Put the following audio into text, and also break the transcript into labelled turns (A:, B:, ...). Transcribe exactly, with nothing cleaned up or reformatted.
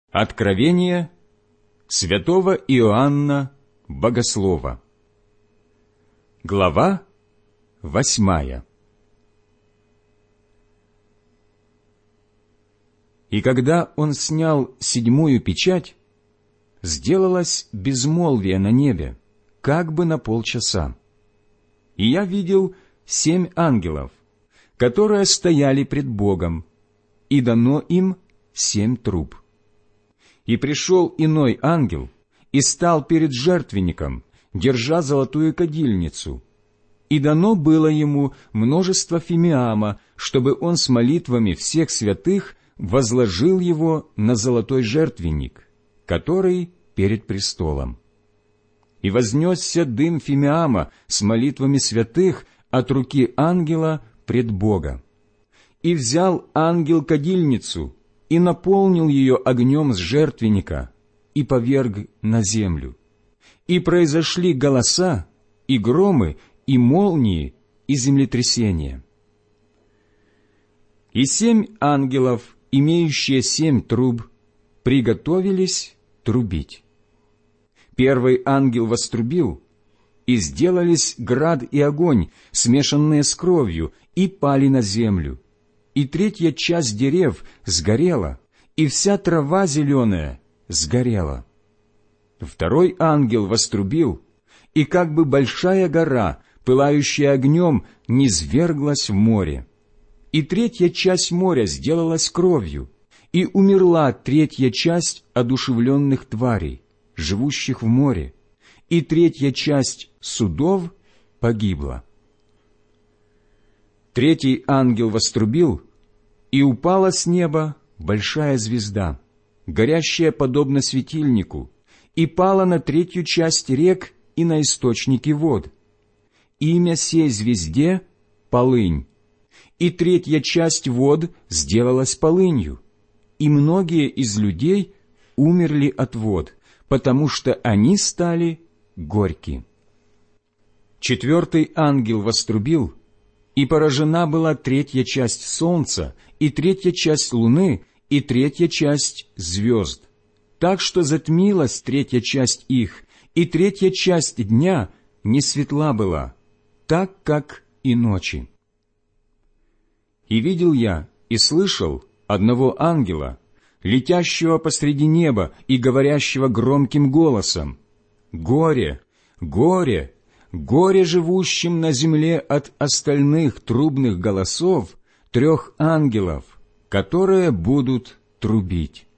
A: Откровение святого Иоанна Богослова. Глава восьмая. И когда он снял седьмую печать, сделалось безмолвие на небе, как бы на полчаса. И я видел семь ангелов, которые стояли пред Богом, и дано им семь труб. И пришел иной ангел, и стал перед жертвенником, держа золотую кадильницу. И дано было ему множество фимиама, чтобы он с молитвами всех святых возложил его на золотой жертвенник, который перед престолом. И вознесся дым фимиама с молитвами святых от руки ангела пред Бога. И взял ангел кадильницу, и наполнил ее огнем с жертвенника, и поверг на землю. И произошли голоса, и громы, и молнии, и землетрясения. И семь ангелов, имеющие семь труб, приготовились трубить. Первый ангел вострубил, и сделались град и огонь, смешанные с кровью, и пали на землю. И третья часть дерев сгорела, и вся трава зеленая сгорела. Второй ангел вострубил, и как бы большая гора, пылающая огнем, низверглась в море. И третья часть моря сделалась кровью, и умерла третья часть одушевленных тварей, живущих в море, и третья часть судов погибла. Третий ангел вострубил, и упала с неба большая звезда, горящая подобно светильнику, и пала на третью часть рек и на источники вод. Имя сей звезде — Полынь, и третья часть вод сделалась полынью, и многие из людей умерли от вод, потому что они стали горьки. Четвертый ангел вострубил, и поражена была третья часть солнца, и третья часть луны, и третья часть звезд, так что затмилась третья часть их, и третья часть дня не светла была, так как и ночи. И видел я и слышал одного ангела, летящего посреди неба и говорящего громким голосом: «Горе, горе, горе живущим на земле от остальных трубных голосов трех ангелов, которые будут трубить».